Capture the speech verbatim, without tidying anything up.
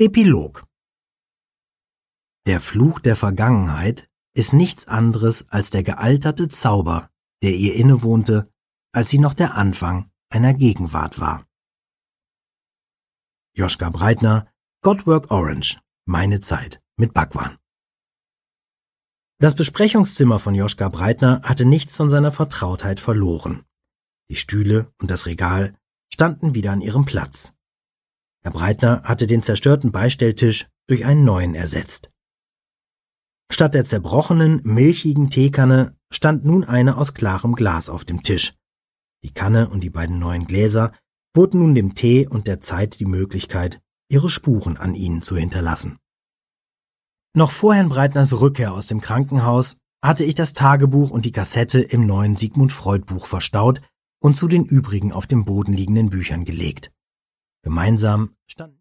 Epilog. Der Fluch der Vergangenheit ist nichts anderes als der gealterte Zauber, der ihr innewohnte, als sie noch der Anfang einer Gegenwart war. Joschka Breitner, Godwork Orange, meine Zeit mit Bhagwan. Das Besprechungszimmer von Joschka Breitner hatte nichts von seiner Vertrautheit verloren. Die Stühle und das Regal standen wieder an ihrem Platz. Herr Breitner hatte den zerstörten Beistelltisch durch einen neuen ersetzt. Statt der zerbrochenen, milchigen Teekanne stand nun eine aus klarem Glas auf dem Tisch. Die Kanne und die beiden neuen Gläser boten nun dem Tee und der Zeit die Möglichkeit, ihre Spuren an ihnen zu hinterlassen. Noch vor Herrn Breitners Rückkehr aus dem Krankenhaus hatte ich das Tagebuch und die Kassette im neuen Sigmund Freud Buch verstaut und zu den übrigen auf dem Boden liegenden Büchern gelegt. Gemeinsam standen